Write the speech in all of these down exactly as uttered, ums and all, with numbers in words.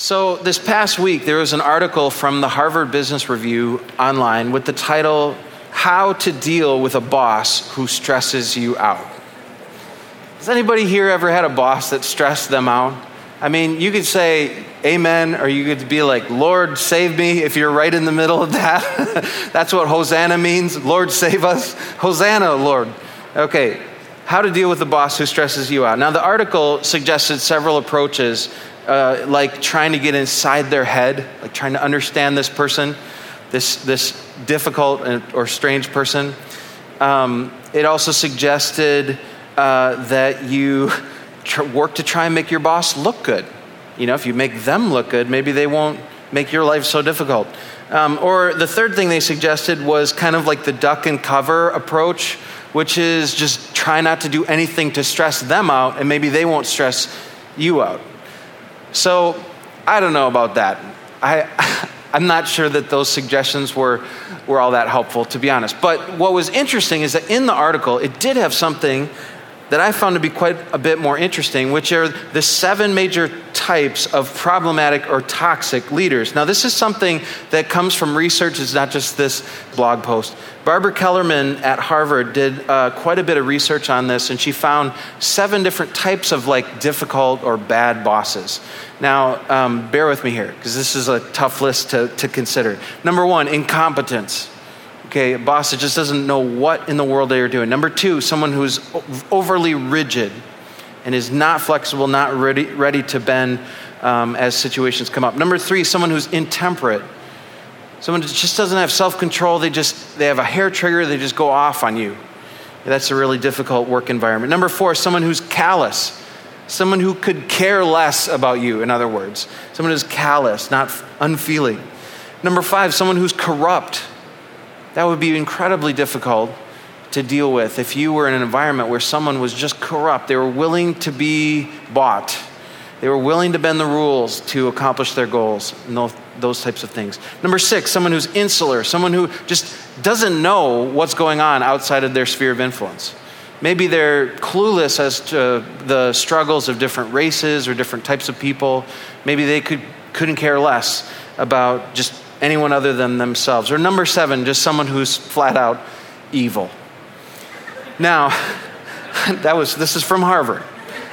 So this past week, there was an article from the Harvard Business Review online with the title, How to Deal with a Boss Who Stresses You Out. Has anybody here ever had a boss that stressed them out? I mean, you could say amen, or you could be like, Lord, save me, if you're right in the middle of that. That's what Hosanna means. Lord, save us. Hosanna, Lord. Okay, how to deal with a boss who stresses you out. Now, the article suggested several approaches, uh, like trying to get inside their head, like trying to understand this person, this, this difficult or strange person. Um, it also suggested uh, that you tr- work to try and make your boss look good. You know, if you make them look good, maybe they won't make your life so difficult. Um, or the third thing they suggested was kind of like the duck and cover approach, which is just try not to do anything to stress them out, and maybe they won't stress you out. So I don't know about that. I, I'm not sure that those suggestions were, were all that helpful, to be honest. But what was interesting is that in the article, it did have something that I found to be quite a bit more interesting, which are the seven major types of problematic or toxic leaders. Now, this is something that comes from research. It's not just this blog post. Barbara Kellerman at Harvard did uh, quite a bit of research on this, and she found seven different types of like difficult or bad bosses. Now, um, bear with me here, because this is a tough list to, to consider. Number one, incompetence. Okay, a boss that just doesn't know what in the world they are doing. Number two, someone who's overly rigid and is not flexible, not ready, ready to bend um, as situations come up. Number three, someone who's intemperate. Someone who just doesn't have self-control. They just, they have a hair trigger. They just go off on you. That's a really difficult work environment. Number four, someone who's callous. Someone who could care less about you, in other words. Someone who's callous, not unfeeling. Number five, someone who's corrupt. That would be incredibly difficult to deal with if you were in an environment where someone was just corrupt. They were willing to be bought. They were willing to bend the rules to accomplish their goals and those, those types of things. Number six, someone who's insular, someone who just doesn't know what's going on outside of their sphere of influence. Maybe they're clueless as to the struggles of different races or different types of people. Maybe they could, couldn't care less about just anyone other than themselves. Or number seven, just someone who's flat out evil. Now, that was this is from Harvard.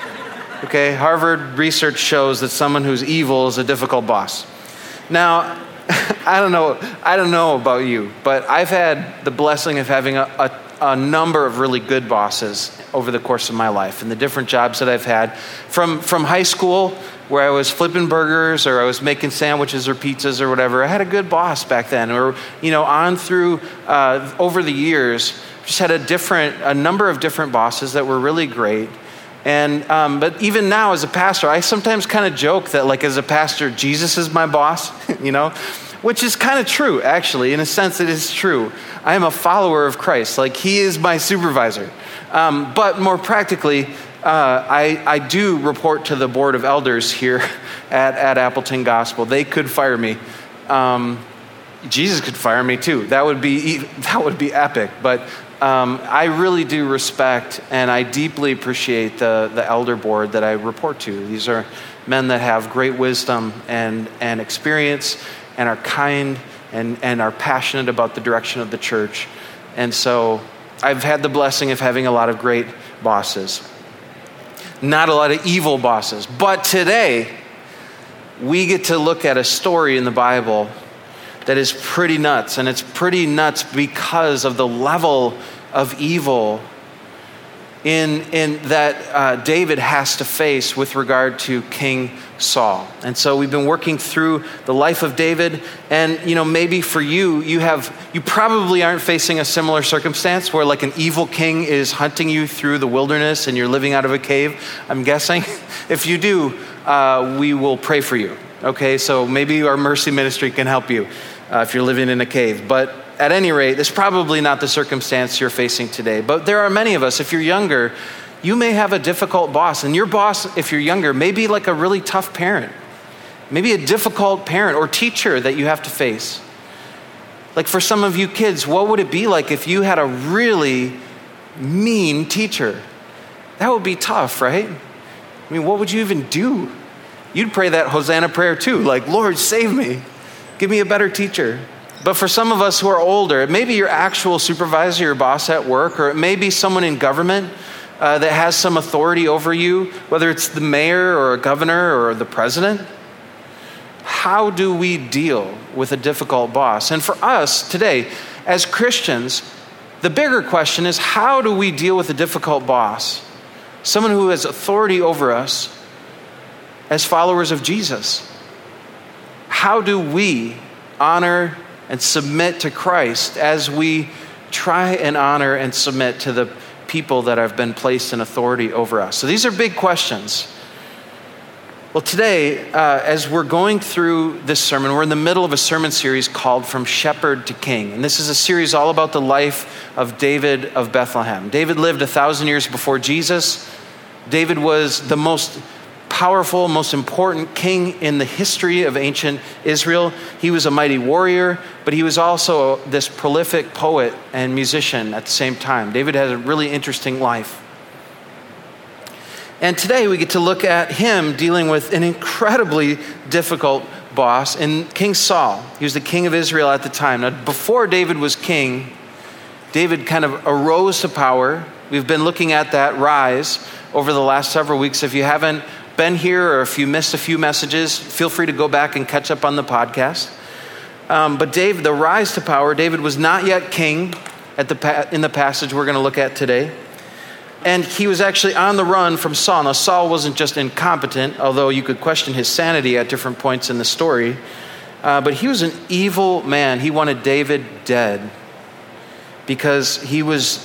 Okay, Harvard research shows that someone who's evil is a difficult boss. Now, I don't know, I don't know about you, but I've had the blessing of having a, a, a number of really good bosses over the course of my life and the different jobs that I've had. From, from high school, where I was flipping burgers or I was making sandwiches or pizzas or whatever, I had a good boss back then. Or, you know, on through, uh, over the years, just had a different, a number of different bosses that were really great. And, um, but even now as a pastor, I sometimes kind of joke that like as a pastor, Jesus is my boss, you know, which is kind of true, actually. In a sense, it is true. I am a follower of Christ. Like he is my supervisor. Um, but more practically, Uh, I, I do report to the board of elders here at, at Appleton Gospel. They could fire me. Um, Jesus could fire me too. That would be that would be epic. But um, I really do respect and I deeply appreciate the, the elder board that I report to. These are men that have great wisdom and, and experience and are kind and, and are passionate about the direction of the church. And so I've had the blessing of having a lot of great bosses. Not a lot of evil bosses. But today, we get to look at a story in the Bible that is pretty nuts. And it's pretty nuts because of the level of evil in, in that uh, David has to face with regard to King Saul. And so we've been working through the life of David. And, you know, maybe for you, you have, you probably aren't facing a similar circumstance where like an evil king is hunting you through the wilderness and you're living out of a cave, I'm guessing. If you do, uh, we will pray for you. Okay, so maybe our mercy ministry can help you uh, if you're living in a cave. But at any rate, it's probably not the circumstance you're facing today. But there are many of us, if you're younger, you may have a difficult boss. And your boss, if you're younger, may be like a really tough parent. Maybe a difficult parent or teacher that you have to face. Like for some of you kids, what would it be like if you had a really mean teacher? That would be tough, right? I mean, what would you even do? you'd pray that Hosanna prayer too, like, Lord, save me. Give me a better teacher. But for some of us who are older, it may be your actual supervisor, your boss at work, or it may be someone in government uh, that has some authority over you, whether it's the mayor or a governor or the president. How do we deal with a difficult boss? And for us today, as Christians, the bigger question is, how do we deal with a difficult boss? Someone who has authority over us as followers of Jesus. How do we honor and submit to Christ as we try and honor and submit to the people that have been placed in authority over us? So these are big questions. Well, today, uh, as we're going through this sermon, we're in the middle of a sermon series called From Shepherd to King. And this is a series all about the life of David of Bethlehem. David lived a thousand years before Jesus. David was the most powerful, most important king in the history of ancient Israel. He was a mighty warrior, but he was also this prolific poet and musician at the same time. David had a really interesting life. And today we get to look at him dealing with an incredibly difficult boss in King Saul. He was the king of Israel at the time. Now, before David was king, David kind of arose to power. We've been looking at that rise over the last several weeks. If you haven't been here or if you missed a few messages, feel free to go back and catch up on the podcast. Um, but David, the rise to power, David was not yet king at the pa- in the passage we're going to look at today. And he was actually on the run from Saul. Now, Saul wasn't just incompetent, although you could question his sanity at different points in the story. Uh, but he was an evil man. He wanted David dead because he was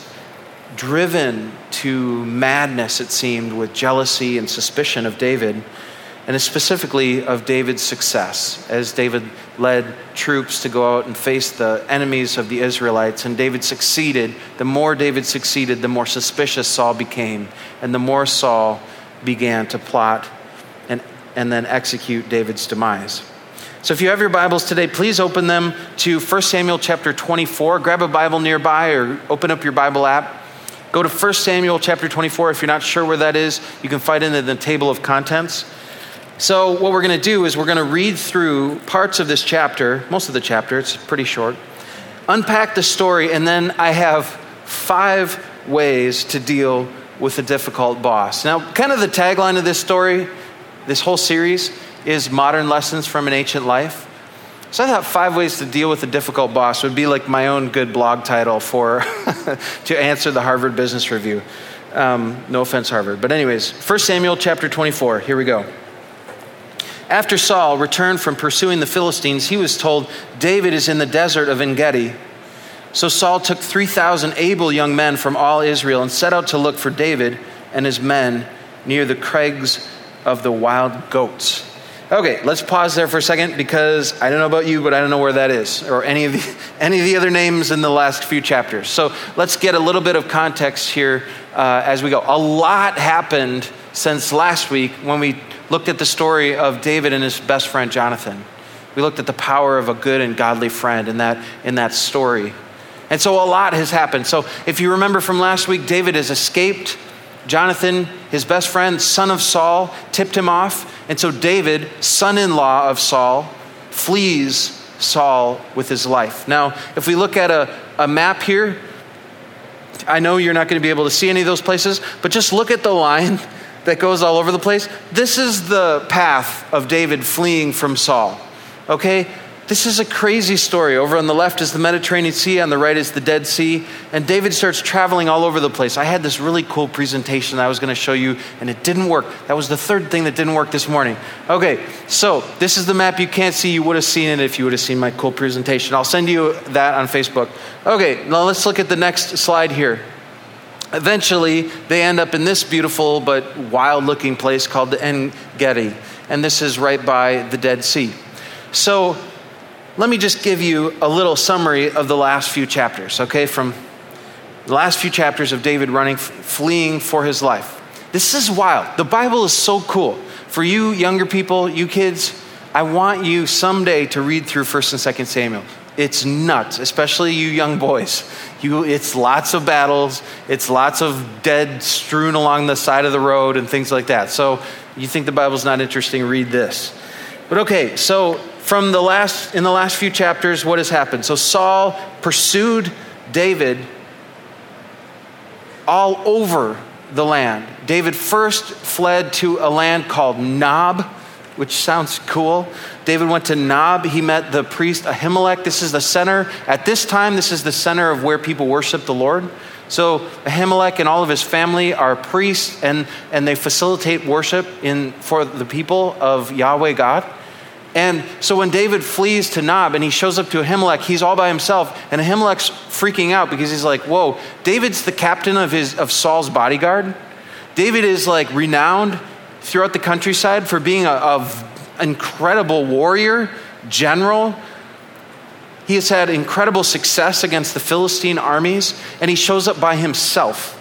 driven to madness, it seemed, with jealousy and suspicion of David, and specifically of David's success as David led troops to go out and face the enemies of the Israelites. And David succeeded. The more David succeeded, the more suspicious Saul became, and the more Saul began to plot and, and then execute David's demise. So if you have your Bibles today, please open them to First Samuel chapter twenty-four. Grab a Bible nearby or open up your Bible app. Go to First Samuel chapter twenty-four. If you're not sure where that is, you can find it in the table of contents. So what we're going to do is we're going to read through parts of this chapter, most of the chapter, it's pretty short, unpack the story, and then I have five ways to deal with a difficult boss. Now, kind of the tagline of this story, this whole series, is modern lessons from an ancient life. So I thought five ways to deal with a difficult boss would be like my own good blog title for to answer the Harvard Business Review. Um, no offense, Harvard. But anyways, First Samuel chapter twenty-four, here we go. After Saul returned from pursuing the Philistines, he was told, David is in the desert of En-Gedi. So Saul took three thousand able young men from all Israel and set out to look for David and his men near the crags of the wild goats. Okay, let's pause there for a second because I don't know about you, but I don't know where that is or any of the, any of the other names in the last few chapters. So let's get a little bit of context here uh, as we go. A lot happened since last week when we looked at the story of David and his best friend, Jonathan. We looked at the power of a good and godly friend in that, in that story. And so a lot has happened. So if you remember from last week, David has escaped. Jonathan, his best friend, son of Saul, tipped him off. And so David, son-in-law of Saul, flees Saul with his life. Now, if we look at a, a map here, I know you're not going to be able to see any of those places, but just look at the line that goes all over the place. This is the path of David fleeing from Saul, okay? This is a crazy story. Over on the left is the Mediterranean Sea, on the right is the Dead Sea, and David starts traveling all over the place. I had this really cool presentation that I was going to show you, and it didn't work. That was the third thing that didn't work this morning. Okay, so this is the map you can't see. You would have seen it if you would have seen my cool presentation. I'll send you that on Facebook. Okay, now let's look at the next slide here. Eventually, they end up in this beautiful but wild-looking place called the En-Gedi, and this is right by the Dead Sea. So let me just give you a little summary of the last few chapters, okay? From the last few chapters of David running, fleeing for his life. This is wild. The Bible is so cool. For you younger people, you kids, I want you someday to read through First and Second Samuel. It's nuts, especially you young boys. You, it's lots of battles. It's lots of dead strewn along the side of the road and things like that. So You think the Bible's not interesting? Read this. But okay, so from the last, in the last few chapters, what has happened? So Saul pursued David all over the land. David first fled to a land called Nob, which sounds cool. David went to Nob. He met the priest Ahimelech. This is the center. At this time, this is the center of where people worship the Lord. So Ahimelech and all of his family are priests, and, and they facilitate worship in for the people of Yahweh God. And so when David flees to Nob and he shows up to Ahimelech, he's all by himself, and Ahimelech's freaking out because he's like, whoa, David's the captain of his of Saul's bodyguard. David is like renowned throughout the countryside for being a, a incredible warrior, general. He has had incredible success against the Philistine armies, and he shows up by himself.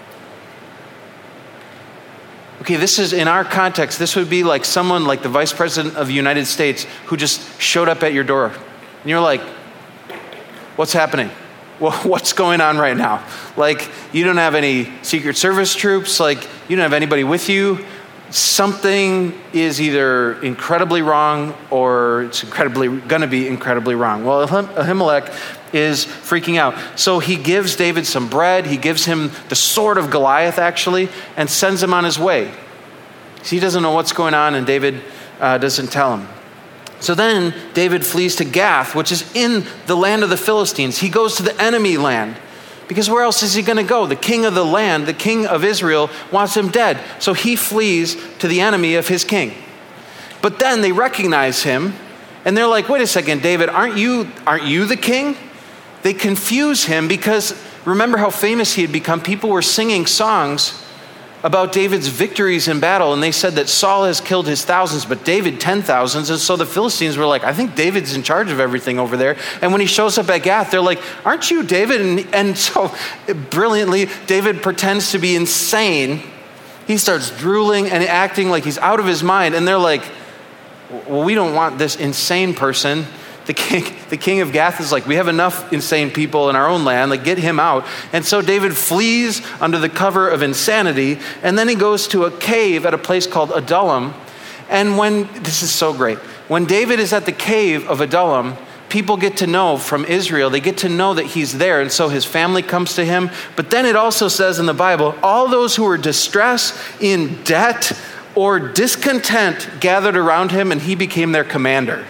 Okay, this is, in our context, this would be like someone like the Vice President of the United States who just showed up at your door. And you're like, what's happening? Well, what's going on right now? Like, you don't have any Secret Service troops. Like, you don't have anybody with you. Something is either incredibly wrong or it's incredibly going to be incredibly wrong. Well, Ahimelech is freaking out. So he gives David some bread. He gives him the sword of Goliath, actually, and sends him on his way. So he doesn't know what's going on, and David uh, doesn't tell him. So then David flees to Gath, which is in the land of the Philistines. He goes to the enemy land. Because where else is he going to go? The king of the land, the king of Israel, wants him dead. So he flees to the enemy of his king. But then they recognize him, and they're like, wait a second, David, aren't you, aren't you the king? They confuse him because remember how famous he had become. People were singing songs about David's victories in battle, and they said that Saul has killed his thousands, but David ten thousands. And so the Philistines were like, I think David's in charge of everything over there. And when he shows up at Gath, they're like, aren't you David? And, and so brilliantly, David pretends to be insane. He starts drooling and acting like he's out of his mind. And they're like, well, we don't want this insane person. The king, the king of Gath is like, we have enough insane people in our own land, like get him out. And so David flees under the cover of insanity, and then he goes to a cave at a place called Adullam. And when, this is so great, when David is at the cave of Adullam, people get to know from Israel, they get to know that he's there, and so his family comes to him. But then it also says in the Bible, all those who were distressed, in debt, or discontent gathered around him, and he became their commander.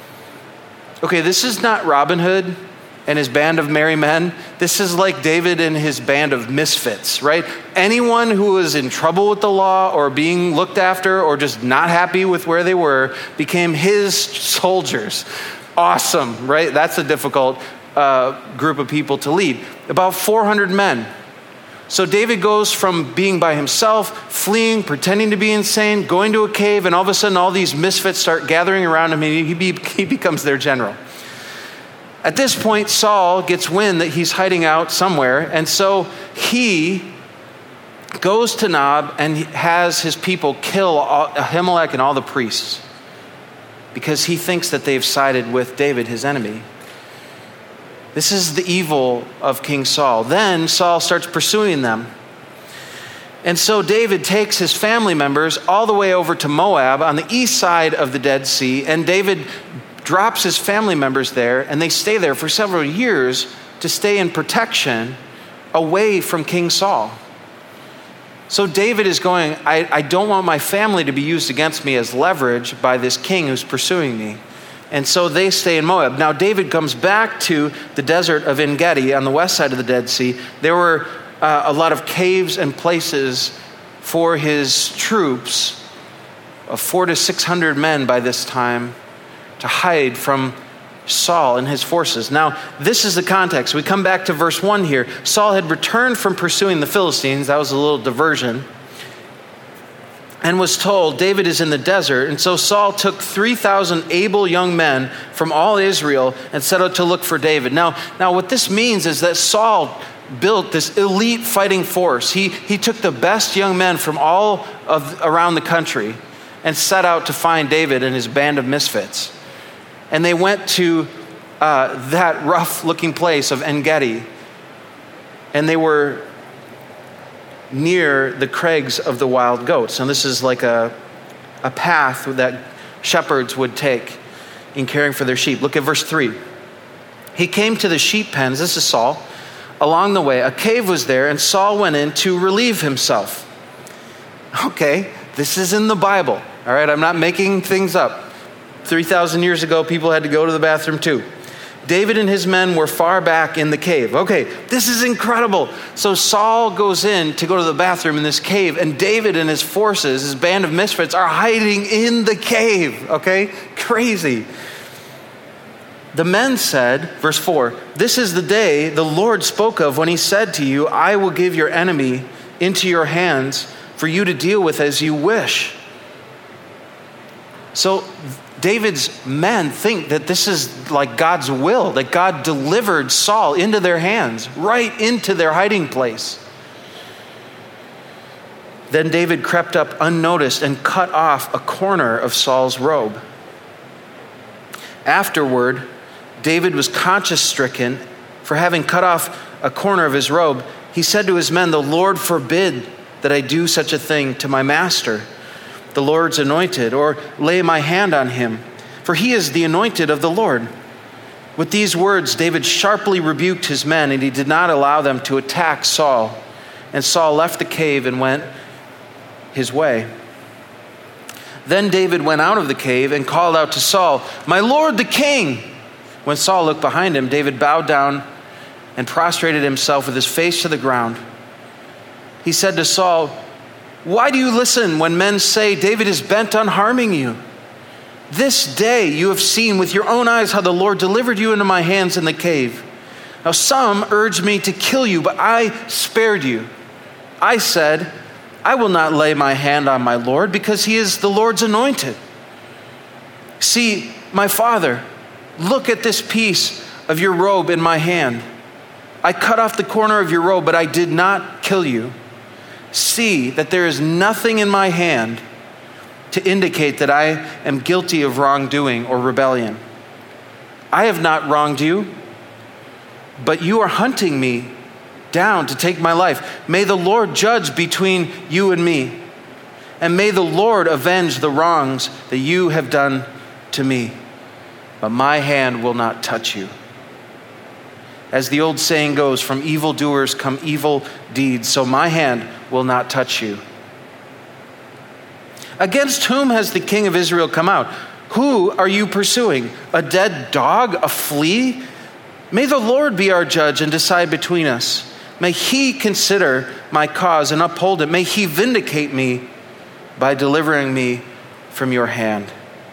Okay, this is not Robin Hood and his band of merry men. This is like David and his band of misfits, right? Anyone who was in trouble with the law or being looked after or just not happy with where they were became his soldiers. Awesome, right? That's a difficult uh, group of people to lead. About four hundred men. So David goes from being by himself, fleeing, pretending to be insane, going to a cave, and all of a sudden all these misfits start gathering around him, and he, be, he becomes their general. At this point, Saul gets wind that he's hiding out somewhere, and so he goes to Nob and has his people kill Ahimelech and all the priests because he thinks that they've sided with David, his enemy. This is the evil of King Saul. Then Saul starts pursuing them. And so David takes his family members all the way over to Moab on the east side of the Dead Sea, and David drops his family members there, and they stay there for several years to stay in protection away from King Saul. So David is going, I, I don't want my family to be used against me as leverage by this king who's pursuing me. And so they stay in Moab. Now David comes back to the desert of En-Gedi on the west side of the Dead Sea. There were uh, a lot of caves and places for his troops, of four to six hundred men by this time, to hide from Saul and his forces. Now, this is the context. We come back to verse one here. Saul had returned from pursuing the Philistines. That was a little diversion. And was told, David is in the desert. And so Saul took three thousand able young men from all Israel and set out to look for David. Now, now what this means is that Saul built this elite fighting force. He, he took the best young men from all of around the country and set out to find David and his band of misfits. And they went to uh, that rough-looking place of En-Gedi. And they were near the crags of the wild goats. And this is like a a path that shepherds would take in caring for their sheep. Look at verse three. He came to the sheep pens, this is Saul. Along the way, a cave was there, and Saul went in to relieve himself. Okay, this is in the Bible, all right? I'm not making things up. three thousand years ago, people had to go to the bathroom too. David and his men were far back in the cave. Okay, this is incredible. So Saul goes in to go to the bathroom in this cave, and David and his forces, his band of misfits, are hiding in the cave. Okay, crazy. The men said, verse four, "This is the day the Lord spoke of when he said to you, I will give your enemy into your hands for you to deal with as you wish." So David's men think that this is like God's will, that God delivered Saul into their hands, right into their hiding place. Then David crept up unnoticed and cut off a corner of Saul's robe. Afterward, David was conscience-stricken for having cut off a corner of his robe. He said to his men, "The Lord forbid that I do such a thing to my master, the Lord's anointed, or lay my hand on him, for he is the anointed of the Lord." With these words, David sharply rebuked his men, and he did not allow them to attack Saul. And Saul left the cave and went his way. Then David went out of the cave and called out to Saul, "My lord the king!" When Saul looked behind him, David bowed down and prostrated himself with his face to the ground. He said to Saul, "Why do you listen when men say David is bent on harming you? This day you have seen with your own eyes how the Lord delivered you into my hands in the cave. Now some urged me to kill you, but I spared you. I said, I will not lay my hand on my Lord because he is the Lord's anointed. See, my father, look at this piece of your robe in my hand. I cut off the corner of your robe, but I did not kill you. See that there is nothing in my hand to indicate that I am guilty of wrongdoing or rebellion. I have not wronged you, but you are hunting me down to take my life. May the Lord judge between you and me, and may the Lord avenge the wrongs that you have done to me. But my hand will not touch you. As the old saying goes, from evildoers come evil deeds, so my hand will not touch you. Against whom has the king of Israel come out? Who are you pursuing? A dead dog? A flea? May the Lord be our judge and decide between us. May he consider my cause and uphold it. May he vindicate me by delivering me from your hand.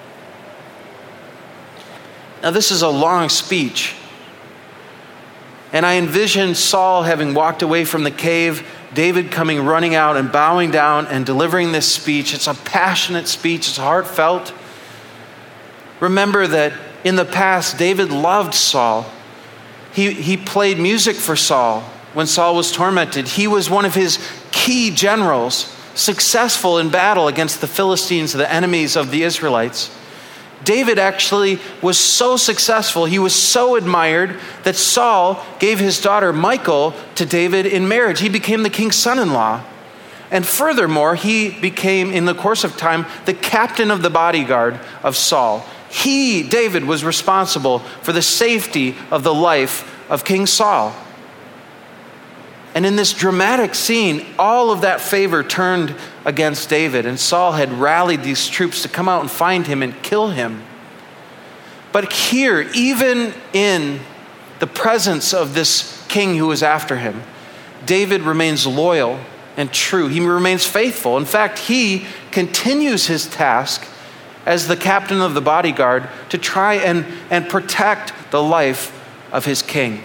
Now this is a long speech. And I envision Saul having walked away from the cave, David coming running out and bowing down and delivering this speech. It's a passionate speech. It's heartfelt. Remember that in the past, David loved Saul. He, he played music for Saul when Saul was tormented. He was one of his key generals, successful in battle against the Philistines, the enemies of the Israelites. David actually was so successful, he was so admired, that Saul gave his daughter Michal to David in marriage. He became the king's son-in-law. And furthermore, he became, in the course of time, the captain of the bodyguard of Saul. He, David, was responsible for the safety of the life of King Saul. And in this dramatic scene, all of that favor turned against David, and Saul had rallied these troops to come out and find him and kill him. But here, even in the presence of this king who was after him, David remains loyal and true. He remains faithful. In fact, he continues his task as the captain of the bodyguard to try and, and protect the life of his king.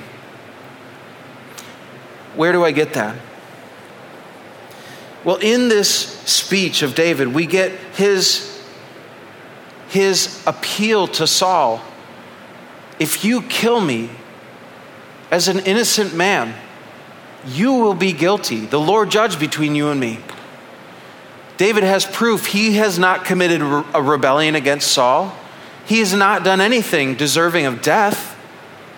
Where do I get that? Well, in this speech of David, we get his, his appeal to Saul. If you kill me as an innocent man, you will be guilty. The Lord judge between you and me. David has proof he has not committed a rebellion against Saul. He has not done anything deserving of death.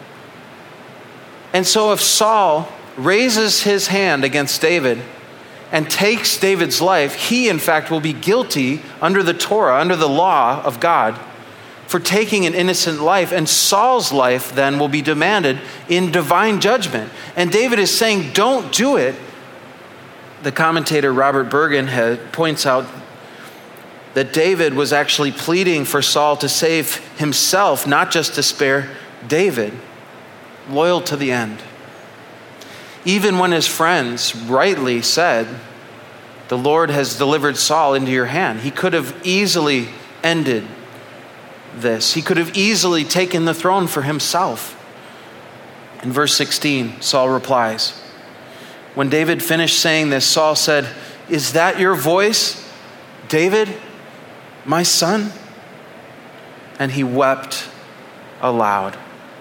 And so if Saul raises his hand against David, and takes David's life, he in fact will be guilty under the Torah, under the law of God, for taking an innocent life, and Saul's life then will be demanded in divine judgment. And David is saying, don't do it. The commentator Robert Bergen has, points out that David was actually pleading for Saul to save himself, not just to spare David, loyal to the end. Even when his friends rightly said, the Lord has delivered Saul into your hand, he could have easily ended this. He could have easily taken the throne for himself. In verse sixteen, Saul replies, when David finished saying this, Saul said, "Is that your voice, David, my son?" And he wept aloud.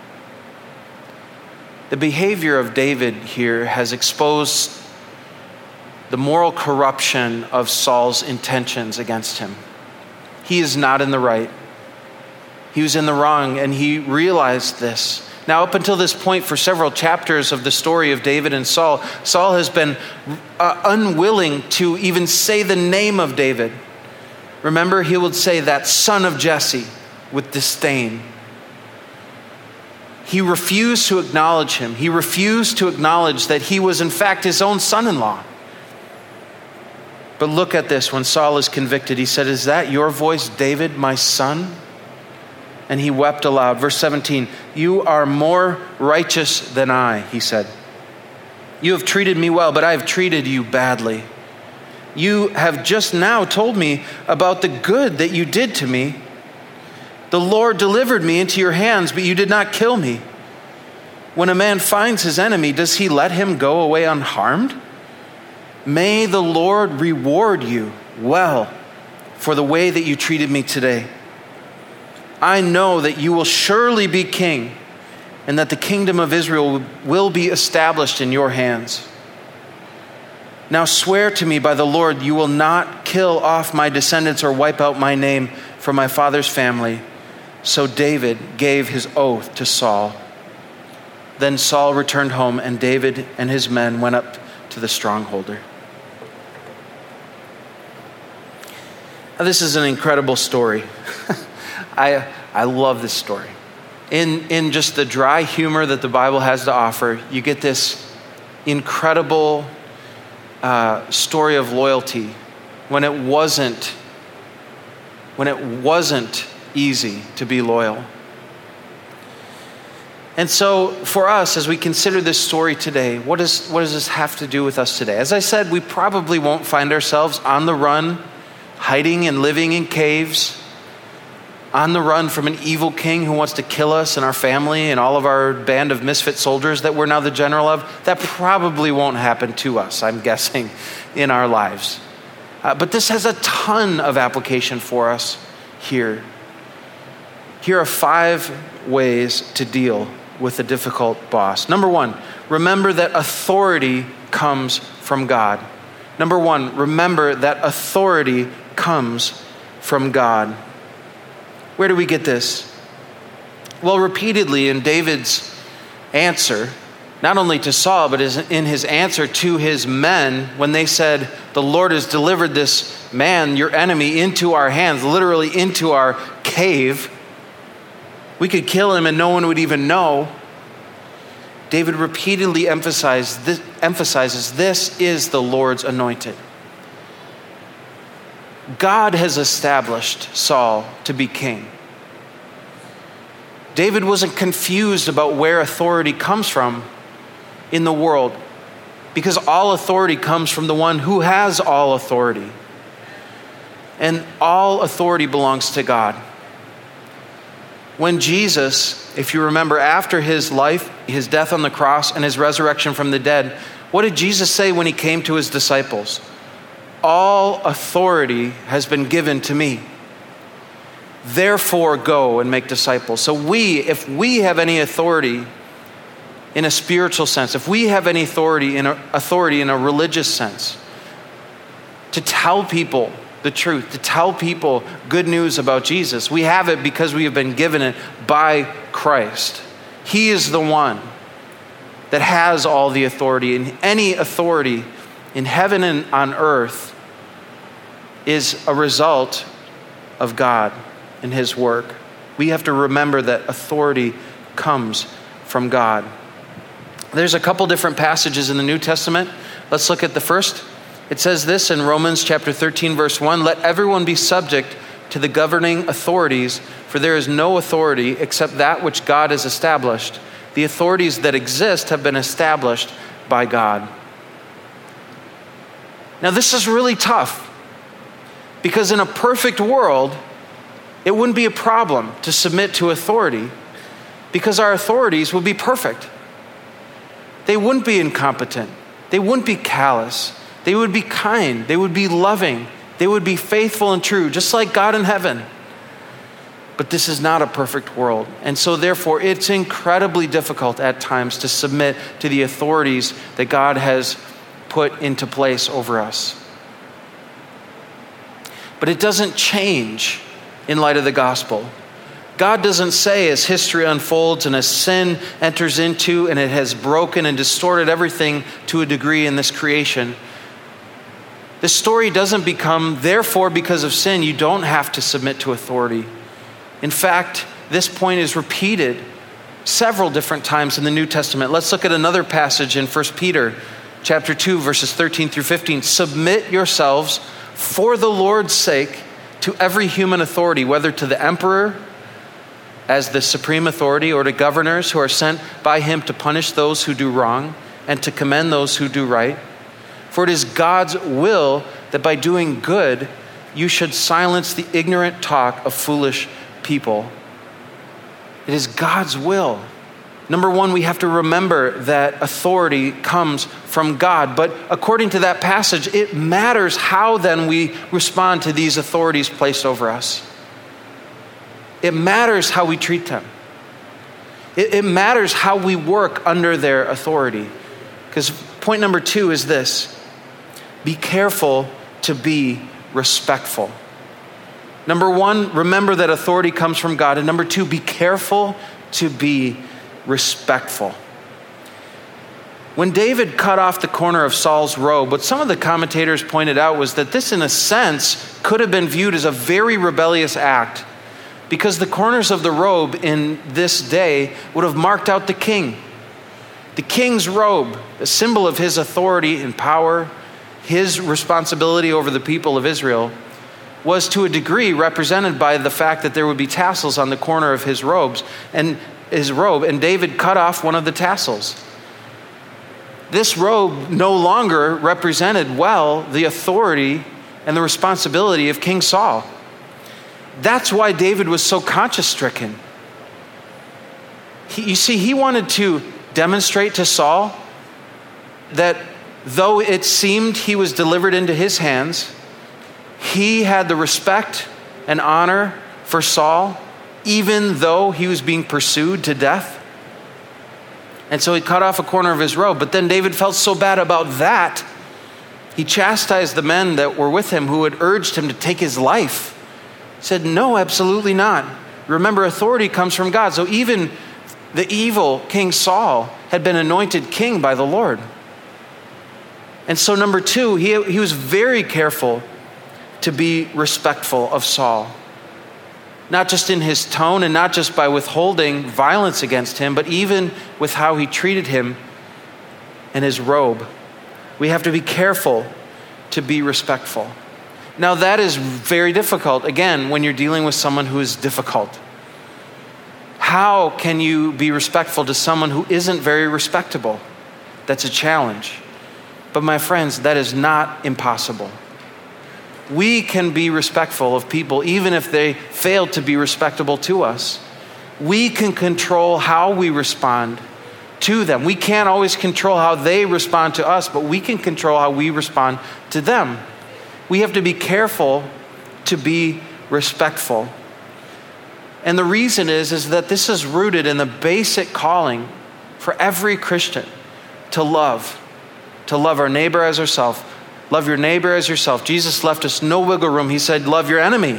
The behavior of David here has exposed the moral corruption of Saul's intentions against him. He is not in the right. He was in the wrong, and he realized this. Now, up until this point, for several chapters of the story of David and Saul, Saul has been uh, unwilling to even say the name of David. Remember, he would say that son of Jesse with disdain. He refused to acknowledge him. He refused to acknowledge that he was in fact his own son-in-law. But look at this. When Saul is convicted, he said, "Is that your voice, David, my son?" And he wept aloud. Verse seventeen, "You are more righteous than I," he said. "You have treated me well, but I have treated you badly. You have just now told me about the good that you did to me. The Lord delivered me into your hands, but you did not kill me. When a man finds his enemy, does he let him go away unharmed? May the Lord reward you well for the way that you treated me today. I know that you will surely be king, and that the kingdom of Israel will be established in your hands. Now swear to me by the Lord, you will not kill off my descendants or wipe out my name from my father's family." So David gave his oath to Saul. Then Saul returned home, and David and his men went up to the stronghold. Now, this is an incredible story. I I love this story. In in just the dry humor that the Bible has to offer, you get this incredible uh, story of loyalty when it wasn't when it wasn't easy to be loyal. And so for us, as we consider this story today, what is what does this have to do with us today? As I said, we probably won't find ourselves on the run, hiding and living in caves, on the run from an evil king who wants to kill us and our family and all of our band of misfit soldiers that we're now the general of. That probably won't happen to us, I'm guessing, in our lives. Uh, but this has a ton of application for us here. Here are five ways to deal with a difficult boss. Number one, remember that authority comes from God. Number one, remember that authority comes from God. Where do we get this? Well, repeatedly in David's answer, not only to Saul, but in his answer to his men, when they said, "The Lord has delivered this man, your enemy, into our hands," literally into our cave. We could kill him and no one would even know. David repeatedly emphasized this, emphasizes this is the Lord's anointed. God has established Saul to be king. David wasn't confused about where authority comes from in the world, because all authority comes from the one who has all authority. And all authority belongs to God. When Jesus, if you remember, after his life, his death on the cross and his resurrection from the dead, what did Jesus say when he came to his disciples? All authority has been given to me. Therefore, go and make disciples. So we, if we have any authority in a spiritual sense, if we have any authority in a, authority in a religious sense, to tell people the truth, to tell people good news about Jesus, we have it because we have been given it by Christ. He is the one that has all the authority, and any authority in heaven and on earth is a result of God and his work. We have to remember that authority comes from God. There's a couple different passages in the New Testament. Let's look at the first. It says this in Romans chapter thirteen, verse one, "Let everyone be subject to the governing authorities, for there is no authority except that which God has established. The authorities that exist have been established by God." Now this is really tough, because in a perfect world, it wouldn't be a problem to submit to authority, because our authorities would be perfect. They wouldn't be incompetent. They wouldn't be callous. They would be kind. They would be loving. They would be faithful and true, just like God in heaven. But this is not a perfect world. And so therefore, it's incredibly difficult at times to submit to the authorities that God has put into place over us. But it doesn't change in light of the gospel. God doesn't say, as history unfolds and as sin enters into and it has broken and distorted everything to a degree in this creation, the story doesn't become, therefore, because of sin, you don't have to submit to authority. In fact, this point is repeated several different times in the New Testament. Let's look at another passage in First Peter chapter two, verses thirteen through fifteen. "Submit yourselves for the Lord's sake to every human authority, whether to the emperor as the supreme authority or to governors who are sent by him to punish those who do wrong and to commend those who do right. For it is God's will that by doing good, you should silence the ignorant talk of foolish people." It is God's will. Number one, we have to remember that authority comes from God. But according to that passage, it matters how then we respond to these authorities placed over us. It matters how we treat them. It, it matters how we work under their authority. Because point number two is this: be careful to be respectful. Number one, remember that authority comes from God. And number two, be careful to be respectful. When David cut off the corner of Saul's robe, what some of the commentators pointed out was that this, in a sense, could have been viewed as a very rebellious act, because the corners of the robe in this day would have marked out the king. The king's robe, a symbol of his authority and power, his responsibility over the people of Israel, was to a degree represented by the fact that there would be tassels on the corner of his robes and his robe, and David cut off one of the tassels. This robe no longer represented well the authority and the responsibility of King Saul. That's why David was so conscience-stricken. He, you see, he wanted to demonstrate to Saul that though it seemed he was delivered into his hands, he had the respect and honor for Saul, even though he was being pursued to death. And so he cut off a corner of his robe. But then David felt so bad about that, he chastised the men that were with him who had urged him to take his life. He said, "No, absolutely not. Remember, authority comes from God." So even the evil King Saul had been anointed king by the Lord. And so number two, he, he was very careful to be respectful of Saul. Not just in his tone and not just by withholding violence against him, but even with how he treated him and his robe. We have to be careful to be respectful. Now that is very difficult, again, when you're dealing with someone who is difficult. How can you be respectful to someone who isn't very respectable? That's a challenge. But my friends, that is not impossible. We can be respectful of people even if they fail to be respectable to us. We can control how we respond to them. We can't always control how they respond to us, but we can control how we respond to them. We have to be careful to be respectful. And the reason is, is that this is rooted in the basic calling for every Christian to love, to love our neighbor as ourselves. Love your neighbor as yourself. Jesus left us no wiggle room. He said, love your enemy.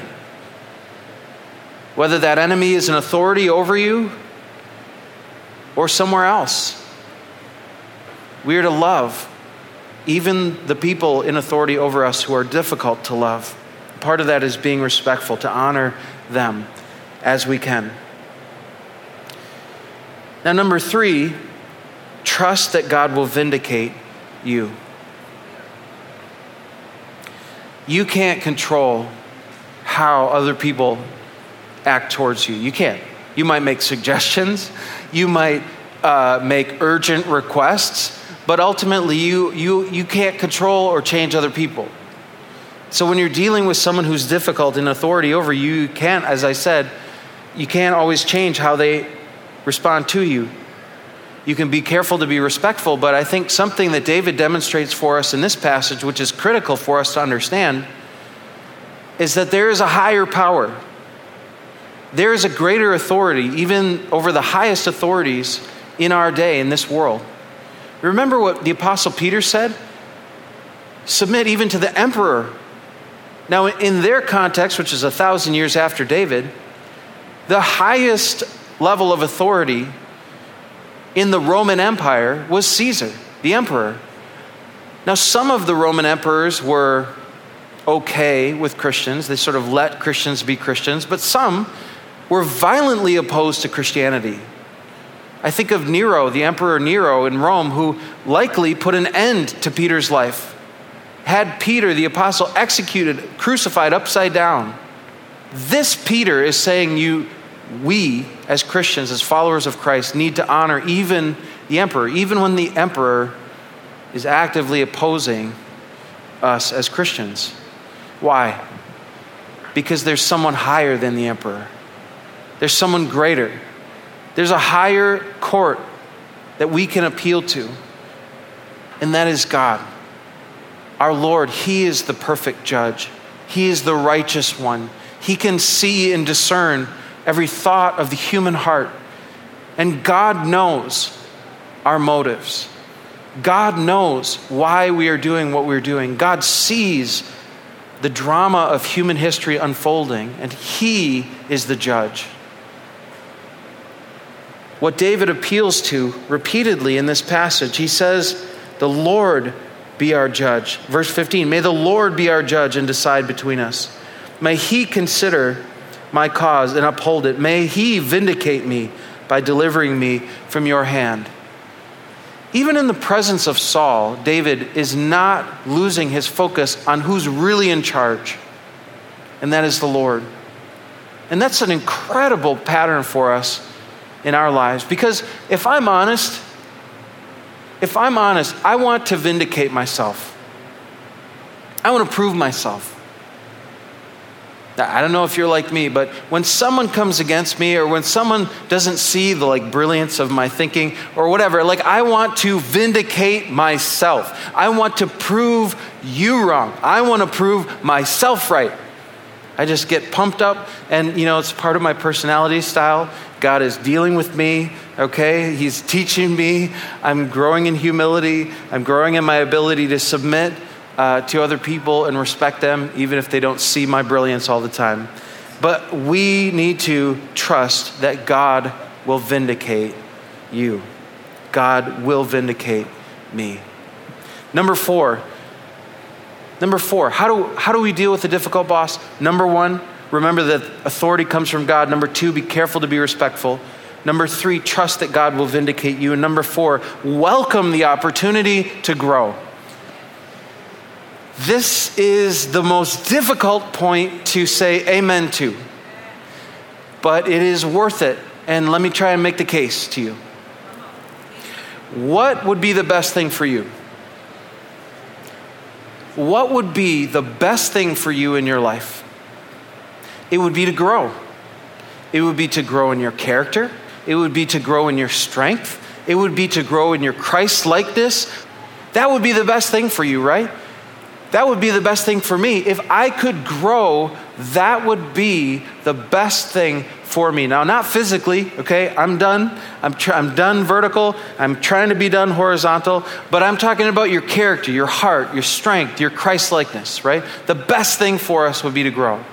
Whether that enemy is an authority over you or somewhere else. We are to love even the people in authority over us who are difficult to love. Part of that is being respectful, to honor them as we can. Now, number three, trust that God will vindicate you. You can't control how other people act towards you. You can't. You might make suggestions. You might uh, make urgent requests. But ultimately, you, you, you can't control or change other people. So when you're dealing with someone who's difficult in authority over you, you can't, as I said, you can't always change how they respond to you. You can be careful to be respectful, but I think something that David demonstrates for us in this passage, which is critical for us to understand, is that there is a higher power. There is a greater authority, even over the highest authorities in our day, in this world. Remember what the Apostle Peter said? Submit even to the emperor. Now, in their context, which is a thousand years after David, the highest level of authority in the Roman Empire was Caesar, the emperor. Now, some of the Roman emperors were okay with Christians. They sort of let Christians be Christians, but some were violently opposed to Christianity. I think of Nero, the Emperor Nero in Rome, who likely put an end to Peter's life. Had Peter, the apostle, executed, crucified upside down. This Peter is saying you, we as Christians, as followers of Christ, need to honor even the emperor, even when the emperor is actively opposing us as Christians. Why? Because there's someone higher than the emperor. There's someone greater. There's a higher court that we can appeal to, and that is God. Our Lord, He is the perfect judge. He is the righteous one. He can see and discern every thought of the human heart. And God knows our motives. God knows why we are doing what we're doing. God sees the drama of human history unfolding, and He is the judge. What David appeals to repeatedly in this passage, he says, the Lord be our judge. Verse fifteen, may the Lord be our judge and decide between us. May He consider my cause and uphold it. May He vindicate me by delivering me from your hand. Even in the presence of Saul, David is not losing his focus on who's really in charge, and that is the Lord. And that's an incredible pattern for us in our lives, because if I'm honest, if I'm honest, I want to vindicate myself. I want to prove myself. I don't know if you're like me, but when someone comes against me, or when someone doesn't see the like brilliance of my thinking or whatever, like I want to vindicate myself. I want to prove you wrong. I want to prove myself right. I just get pumped up, and you know, it's part of my personality style. God is dealing with me, okay? He's teaching me. I'm growing in humility. I'm growing in my ability to submit uh, to other people and respect them, even if they don't see my brilliance all the time. But we need to trust that God will vindicate you. God will vindicate me. Number four. Number four, how do, how do we deal with a difficult boss? Number one, remember that authority comes from God. Number two, be careful to be respectful. Number three, trust that God will vindicate you. And number four, welcome the opportunity to grow. This is the most difficult point to say amen to, but it is worth it. And let me try and make the case to you. What would be the best thing for you? What would be the best thing for you in your life? It would be to grow. It would be to grow in your character. It would be to grow in your strength. It would be to grow in your Christ-likeness. That would be the best thing for you, right? That would be the best thing for me. If I could grow, that would be the best thing for me. Now, not physically, okay? I'm done. I'm, tr- I'm done vertical. I'm trying to be done horizontal. But I'm talking about your character, your heart, your strength, your Christ-likeness, right? The best thing for us would be to grow.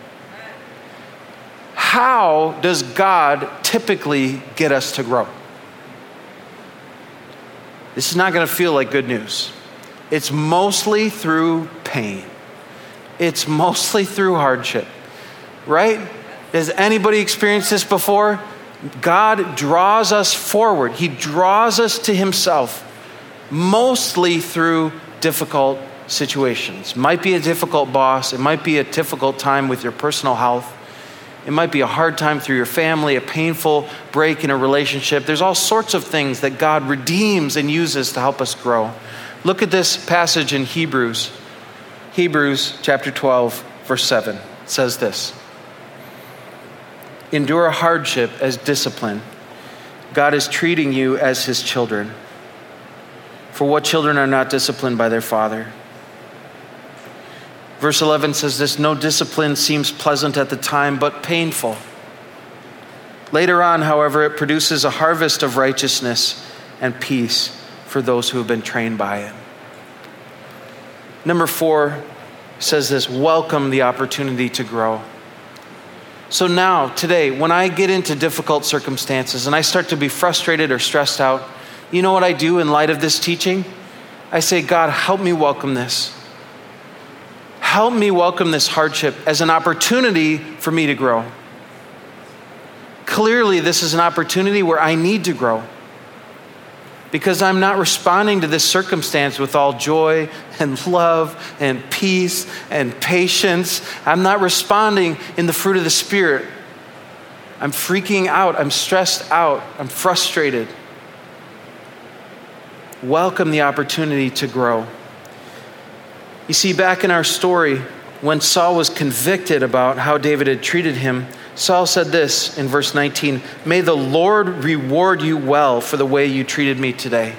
How does God typically get us to grow? This is not going to feel like good news. it's mostly through pain. It's mostly through hardship, right? Has anybody experienced this before? God draws us forward. He draws us to himself, mostly through difficult situations. Might be a difficult boss. It might be a difficult time with your personal health. It might be a hard time through your family, a painful break in a relationship. There's all sorts of things that God redeems and uses to help us grow. Look at this passage in Hebrews. Hebrews chapter twelve, verse seven. It says this: endure hardship as discipline. God is treating you as his children. For what children are not disciplined by their father? Verse eleven says this: no discipline seems pleasant at the time, but painful. Later on, however, it produces a harvest of righteousness and peace for those who have been trained by it. Number four says this: welcome the opportunity to grow. So now, today, when I get into difficult circumstances and I start to be frustrated or stressed out, you know what I do in light of this teaching? I say, God, help me welcome this. Help me welcome this hardship as an opportunity for me to grow. Clearly, this is an opportunity where I need to grow, because I'm not responding to this circumstance with all joy and love and peace and patience. I'm not responding in the fruit of the Spirit. I'm freaking out. I'm stressed out. I'm frustrated. Welcome the opportunity to grow. You see, back in our story, when Saul was convicted about how David had treated him, Saul said this in verse nineteen: may the Lord reward you well for the way you treated me today.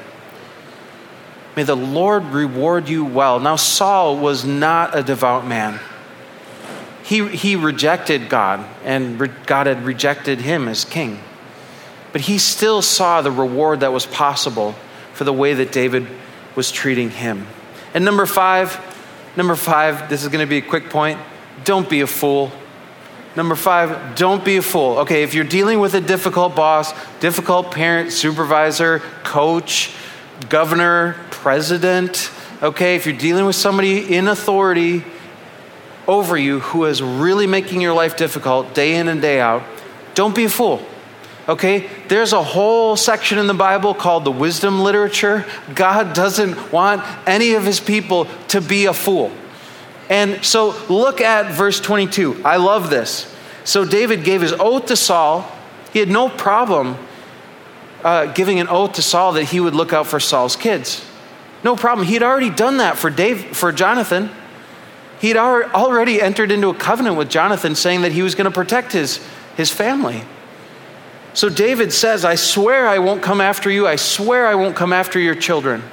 May the Lord reward you well. Now, Saul was not a devout man. He, he rejected God, and re- God had rejected him as king. But he still saw the reward that was possible for the way that David was treating him. And number five, number five, this is going to be a quick point. Don't be a fool. Number five, don't be a fool. Okay, if you're dealing with a difficult boss, difficult parent, supervisor, coach, governor, president, okay, if you're dealing with somebody in authority over you who is really making your life difficult day in and day out, don't be a fool. Okay, there's a whole section in the Bible called the wisdom literature. God doesn't want any of his people to be a fool. And so look at verse twenty-two. I love this. So David gave his oath to Saul. He had no problem uh, giving an oath to Saul that he would look out for Saul's kids. No problem. He'd already done that for Dave, for Jonathan. He'd already entered into a covenant with Jonathan saying that he was going to protect his, his family. So David says, I swear I won't come after you. I swear I won't come after your children.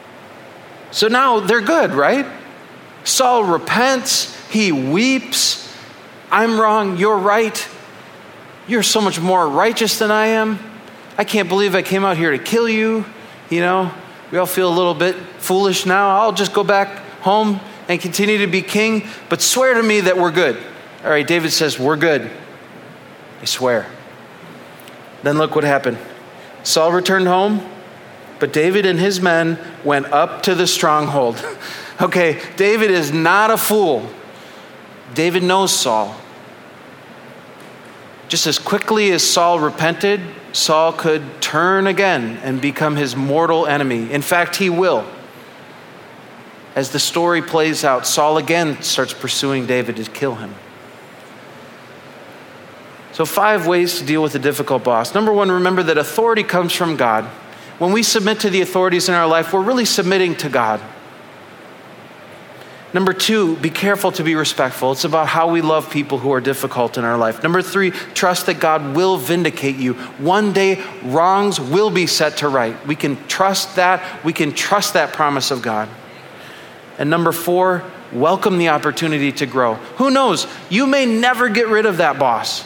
So now they're good, right? Saul repents. He weeps. I'm wrong. You're right. You're so much more righteous than I am. I can't believe I came out here to kill you. You know, we all feel a little bit foolish now. I'll just go back home and continue to be king, but swear to me that we're good. All right, David says, we're good. I swear. Then look what happened. Saul returned home, but David and his men went up to the stronghold. Okay, David is not a fool. David knows Saul. Just as quickly as Saul repented, Saul could turn again and become his mortal enemy. In fact, he will. As the story plays out, Saul again starts pursuing David to kill him. So five ways to deal with a difficult boss. Number one, remember that authority comes from God. When we submit to the authorities in our life, we're really submitting to God. Number two, be careful to be respectful. It's about how we love people who are difficult in our life. Number three, trust that God will vindicate you. One day, wrongs will be set to right. We can trust that. We can trust that promise of God. And number four, welcome the opportunity to grow. Who knows? You may never get rid of that boss,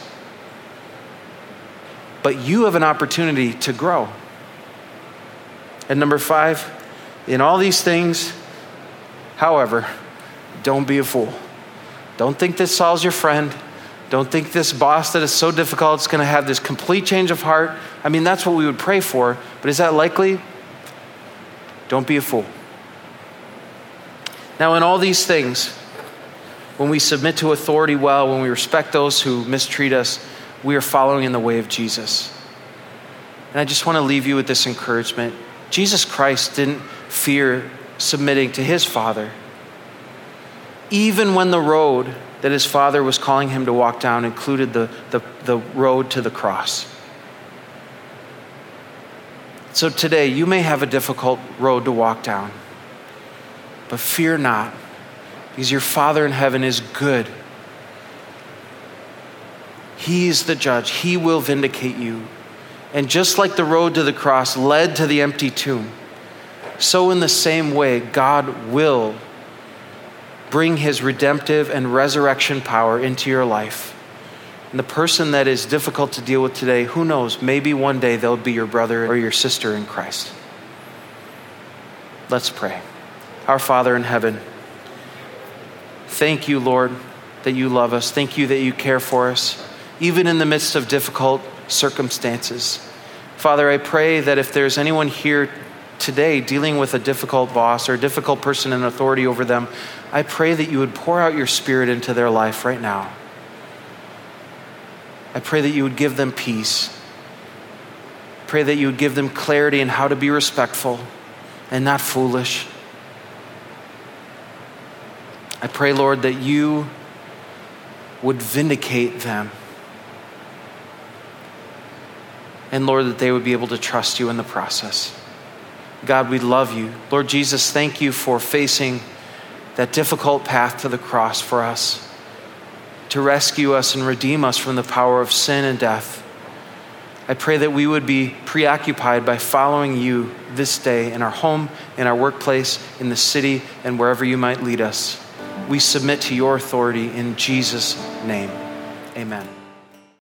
but you have an opportunity to grow. And number five, in all these things, however, don't be a fool. Don't think that Saul's your friend. Don't think this boss that is so difficult is going to have this complete change of heart. I mean, that's what we would pray for, but is that likely? Don't be a fool. Now, in all these things, when we submit to authority well, when we respect those who mistreat us, we are following in the way of Jesus. And I just want to leave you with this encouragement. Jesus Christ didn't fear submitting to his Father, even when the road that his Father was calling him to walk down included the, the, the road to the cross. So today, you may have a difficult road to walk down, but fear not, because your Father in heaven is good. He's the judge. He will vindicate you. And just like the road to the cross led to the empty tomb, so in the same way, God will bring his redemptive and resurrection power into your life. And the person that is difficult to deal with today, who knows, maybe one day they'll be your brother or your sister in Christ. Let's pray. Our Father in heaven, thank you, Lord, that you love us. Thank you that you care for us, even in the midst of difficult circumstances. Father, I pray that if there's anyone here today dealing with a difficult boss or a difficult person in authority over them, I pray that you would pour out your Spirit into their life right now. I pray that you would give them peace. Pray that you would give them clarity in how to be respectful and not foolish. I pray, Lord, that you would vindicate them. And Lord, that they would be able to trust you in the process. God, we love you. Lord Jesus, thank you for facing that difficult path to the cross for us, to rescue us and redeem us from the power of sin and death. I pray that we would be preoccupied by following you this day in our home, in our workplace, in the city, and wherever you might lead us. We submit to your authority in Jesus' name. Amen.